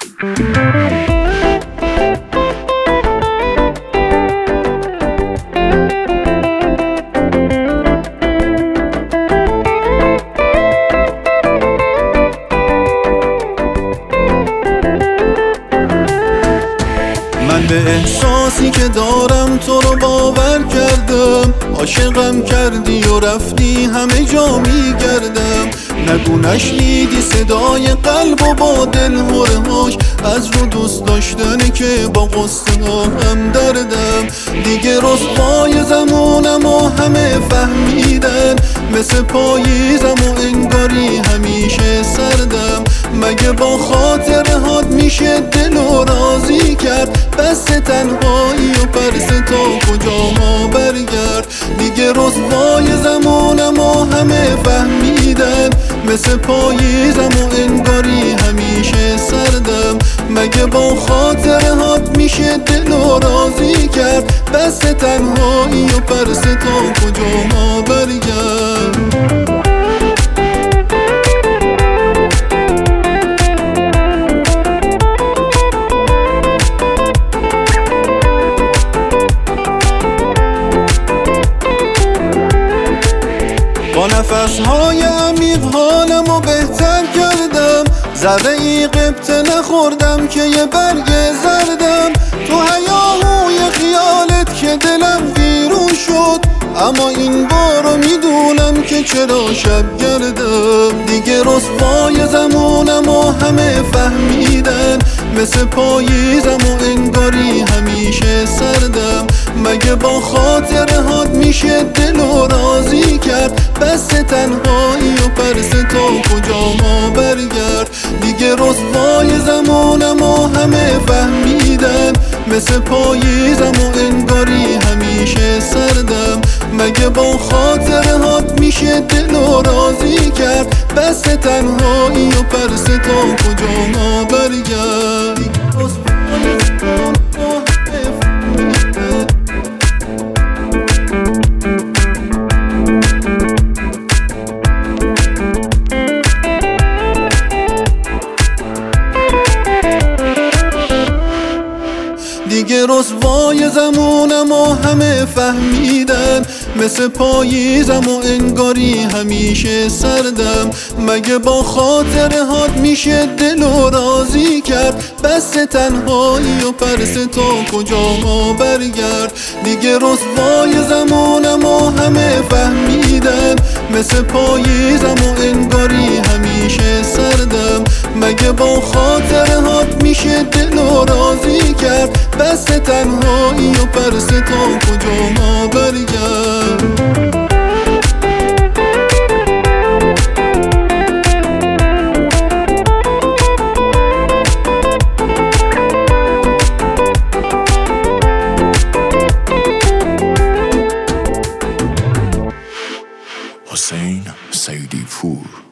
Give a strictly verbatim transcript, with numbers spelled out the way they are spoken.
من به احساسی که دارم تو رو باور کردم، عاشقم کردی و رفتی همه جا میگردم. نگو نشنیدی صدای قلب و با دل هرهاش، از رو دوست داشتن که با قصه هم دردم. دیگه رسوای زمونم و همه فهمیدن، مثل پاییزم و انگاری همیشه سردم. مگه با خاطر هات میشه دل و راضی کرد؟ بس تنهایی و پرس تا کجا ما برگرد. دیگه رسوای زمانم و همه فهمیدن، مثل پاییزم و انگاری همیشه سردم. مگه با خاطر هات میشه دل و راضی کرد؟ بس تنهایی و پرس تا کجا ما برگرد. با نفسهای عمیق حالمو بهتر کردم، ذره ای قبطه نخوردم که یه برگ زردم. تو هیاهوی خیالت که دلم ویرون شد، اما این بارو میدونم که چرا شب گردم. دیگه رسوای زمانم و همه فهمیدن، مثل پاییزم و انگاری همیشه سردم. مگه با خاطر هات میشه دل و راضی کرد؟ بس تنهایی و پرس تا کجا ما برگرد. دیگه رسوای زمانم و همه فهمیدن، مثل پاییزم و انگاری همیشه سردم. مگه با خاطر هات میشه دل و راضی کرد؟ بس تنهایی و پرس تا کجا ما برگرد. دیگه رسوای زمونم و همه فهمیدن، مثل پاییزم و انگاری همیشه سردم. مگه با خاطر هات میشه دل و راضی کرد؟ بس تنهایی و پرس تا کجا ما برگرد. دیگه رسوای زمونم و همه فهمیدن، مثل پاییزم و انگاری همیشه سردم. مگه با خاطر هات میشه دل و راضی کرد؟ بس تنهایی و پرس تا کجا ما برگرد. حسین سیدی پور.